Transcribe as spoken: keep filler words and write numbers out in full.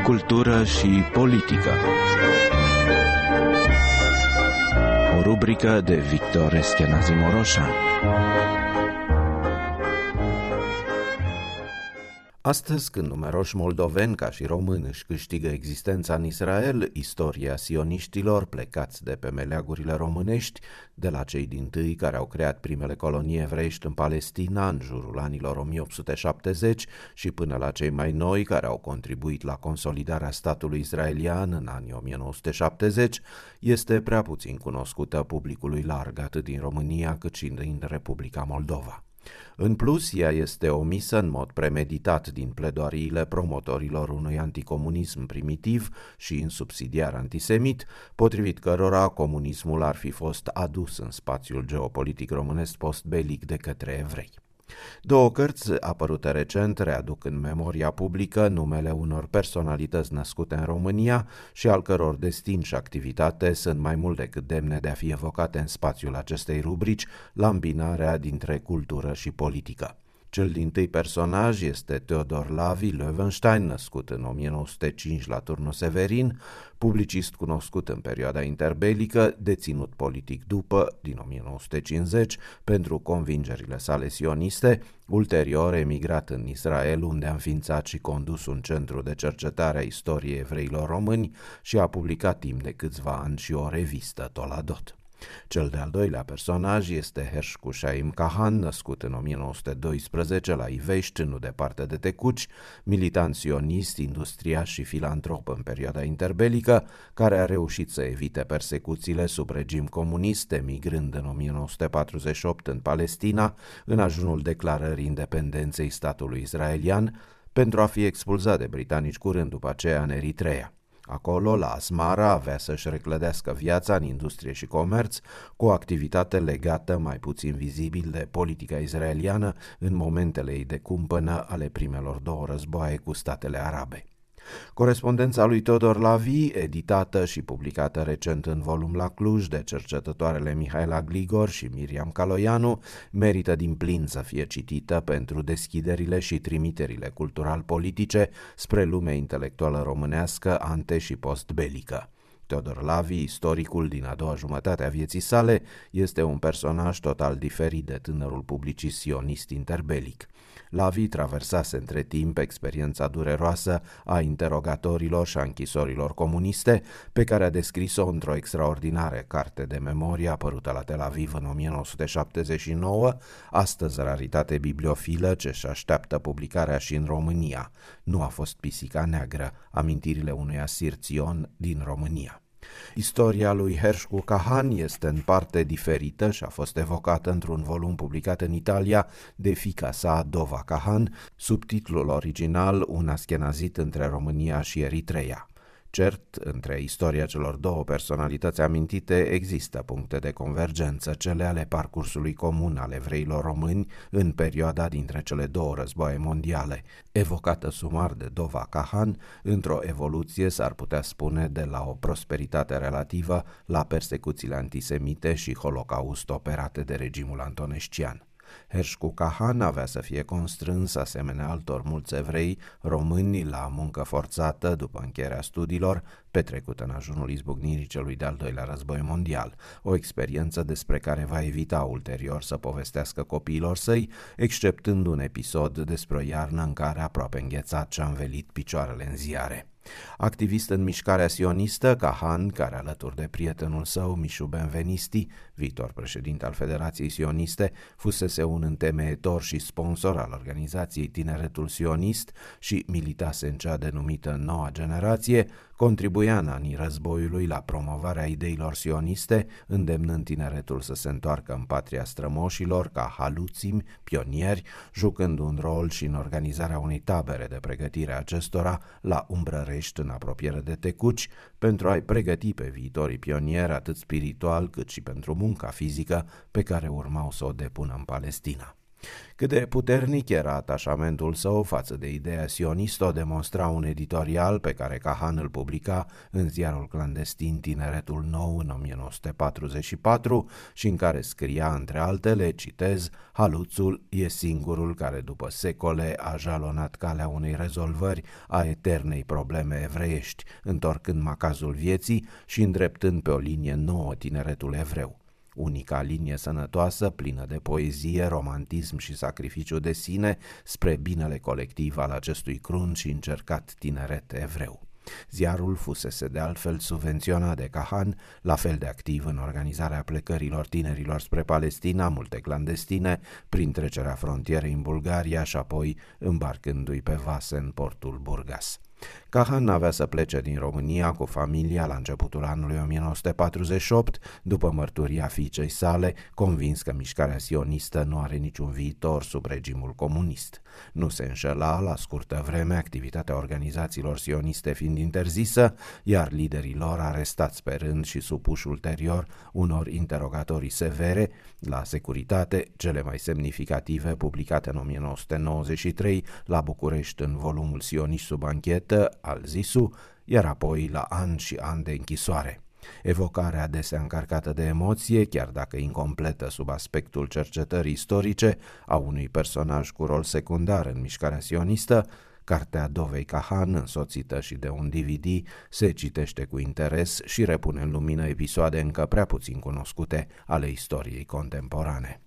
Cultură și politică. O rubrică de Victor Eschenazi Moroșan. Astăzi, când numeroși moldoveni ca și români își câștigă existența în Israel, istoria sioniștilor plecați de pe meleagurile românești, de la cei dintâi care au creat primele colonii evreiești în Palestina în jurul anilor o mie opt sute șaptezeci și până la cei mai noi care au contribuit la consolidarea statului israelian în anii o mie nouă sute șaptezeci, este prea puțin cunoscută publicului larg atât din România cât și din Republica Moldova. În plus, ea este omisă în mod premeditat din pledoariile promotorilor unui anticomunism primitiv și insubsidiar antisemit, potrivit cărora comunismul ar fi fost adus în spațiul geopolitic românesc postbelic de către evrei. Două cărți apărute recent readuc în memoria publică numele unor personalități născute în România și al căror destin și activitate sunt mai mult decât demne de a fi evocate în spațiul acestei rubrici, la îmbinarea dintre cultură și politică. Cel dintâi personaj este Teodor Lavi Löwenstein, născut în o mie nouă sute cinci la Turnul Severin, publicist cunoscut în perioada interbelică, deținut politic după, din o mie nouă sute cincizeci, pentru convingerile sale sioniste, ulterior emigrat în Israel, unde a înființat și condus un centru de cercetare a istoriei evreilor români și a publicat timp de câțiva ani și o revistă, Toladot. Cel de-al doilea personaj este Hershku Shaim Kahan, născut în o mie nouă sute doisprezece la Ivești, nu departe de Tecuci, militant sionist, industriaș și filantrop în perioada interbelică, care a reușit să evite persecuțiile sub regim comunist, emigrând în o mie nouă sute patruzeci și opt în Palestina, în ajunul declarării independenței statului israelian, pentru a fi expulzat de britanici curând după aceea în Eritreea. Acolo, la Asmara, avea să-și reclădească viața în industrie și comerț, cu o activitate legată mai puțin vizibil de politica izraeliană în momentele ei de cumpănă ale primelor două războaie cu statele arabe. Corespondența lui Teodor Lavi, editată și publicată recent în volum la Cluj de cercetătoarele Mihaela Gligor și Miriam Caloianu, merită din plin să fie citită pentru deschiderile și trimiterile cultural-politice spre lumea intelectuală românească ante- și postbelică. Teodor Lavi, istoricul din a doua jumătate a vieții sale, este un personaj total diferit de tânărul publicist sionist interbelic. Lavi traversase între timp experiența dureroasă a interogatorilor și a închisorilor comuniste, pe care a descris-o într-o extraordinară carte de memorie apărută la Tel Aviv în o mie nouă sute șaptezeci și nouă, astăzi raritate bibliofilă ce-și așteaptă publicarea și în România. Nu a fost pisica neagră, amintirile unui asir Țion din România. Istoria lui Hershku Kahan este în parte diferită și a fost evocată într-un volum publicat în Italia de fiica sa, Dova Kahan, sub titlul original Un aschenazit între România și Eritreea. Cert, între istoria celor două personalități amintite există puncte de convergență, cele ale parcursului comun al evreilor români în perioada dintre cele două războaie mondiale, evocată sumar de Dova Kahan, într-o evoluție, s-ar putea spune, de la o prosperitate relativă la persecuțiile antisemite și holocaust operate de regimul antonescian. Hershku Kahan avea să fie constrâns, asemenea altor mulți evrei români, la muncă forțată după încheierea studiilor, petrecută în ajunul izbucnirii celui de-al doilea război mondial, o experiență despre care va evita ulterior să povestească copiilor săi, exceptând un episod despre o iarnă în care aproape înghețat și-a învelit picioarele în ziare. Activist în mișcarea sionistă, Kahan, care alături de prietenul său, Mișu Benvenisti, viitor președinte al Federației Sioniste, fusese un întemeietor și sponsor al organizației Tineretul Sionist și militase în cea denumită Noua Generație, contribuia în anii războiului la promovarea ideilor sioniste, îndemnând tineretul să se întoarcă în patria strămoșilor ca haluțimi, pionieri, jucând un rol și în organizarea unei tabere de pregătire a acestora la Umbrărești, în apropiere de Tecuci, pentru a-i pregăti pe viitorii pionieri atât spiritual cât și pentru munca fizică pe care urmau să o depună în Palestina. Cât de puternic era atașamentul său față de ideea sionistă o demonstra un editorial pe care Kahan îl publica în ziarul clandestin Tineretul Nou în o mie nouă sute patruzeci și patru și în care scria, între altele, citez, "Haluțul e singurul care după secole a jalonat calea unei rezolvări a eternei probleme evreiești, întorcând macazul vieții și îndreptând pe o linie nouă tineretul evreu. Unica linie sănătoasă, plină de poezie, romantism și sacrificiu de sine spre binele colectiv al acestui crunt și încercat tineret evreu." Ziarul fusese de altfel subvenționat de Kahan, la fel de activ în organizarea plecărilor tinerilor spre Palestina, multe clandestine, prin trecerea frontierei în Bulgaria și apoi îmbarcându-i pe vase în portul Burgas. Kahan avea să plece din România cu familia la începutul anului o mie nouă sute patruzeci și opt, după mărturia fiicei sale, convins că mișcarea sionistă nu are niciun viitor sub regimul comunist. Nu se înșela, la scurtă vreme, activitatea organizațiilor sioniste fiind interzisă, iar liderii lor arestați pe rând și supuși ulterior unor interogatorii severe, la securitate, cele mai semnificative publicate în o mie nouă sute nouăzeci și trei la București în volumul Sioniști sub anchetă al Zisu, iar apoi la ani și ani de închisoare. Evocarea adesea încărcată de emoție, chiar dacă incompletă sub aspectul cercetării istorice, a unui personaj cu rol secundar în mișcarea sionistă, cartea Dovei Kahan, însoțită și de un D V D, se citește cu interes și repune în lumină episoade încă prea puțin cunoscute ale istoriei contemporane.